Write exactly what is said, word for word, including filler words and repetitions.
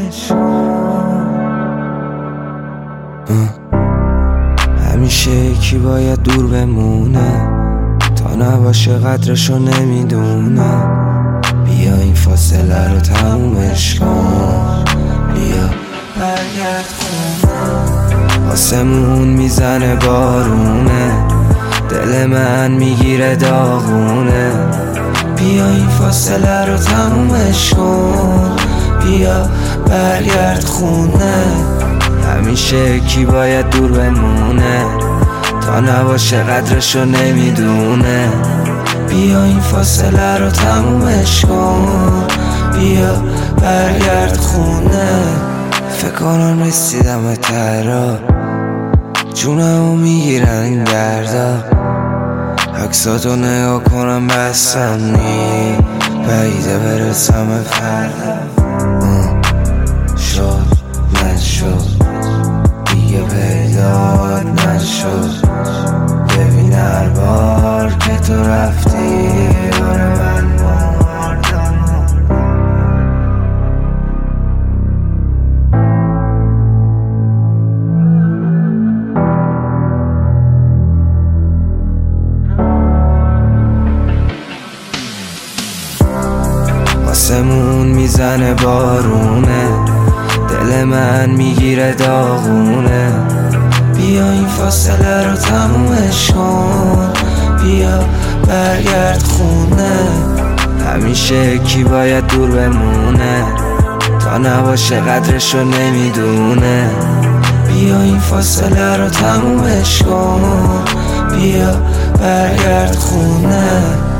تمومش همیشه یکی باید دور بمونه تا نباشه قدرشو نمیدونه. بیا این فاصله رو تمومش کن، بیا برگرد خونه. آسمون میزنه بارونه، دل من میگیره داغونه. بیا این فاصله رو تمومش کن، بیا برگرد خونه. همیشه کی باید دور بمونه تا نباشه قدرشو نمیدونه. بیا این فاصله رو تمومش کن، بیا برگرد خونه. فکر کنم رسیدم تهرا، جونمو میگیرن این دردا. عکساتو نگاه کنم بستم نی، بعیده برسم به فردا. شد نشد دیگه پیدات نشد، ببین هر بار که تو رفتی آره من مردم. آسمون میزنه بارونه، دل من میگیره داغونه. بیا این فاصله رو تمومش کن، بیا برگرد خونه. همیشه کی باید دور بمونه تا نباشه قدرشو نمیدونه. بیا این فاصله رو تمومش کن، بیا برگرد خونه.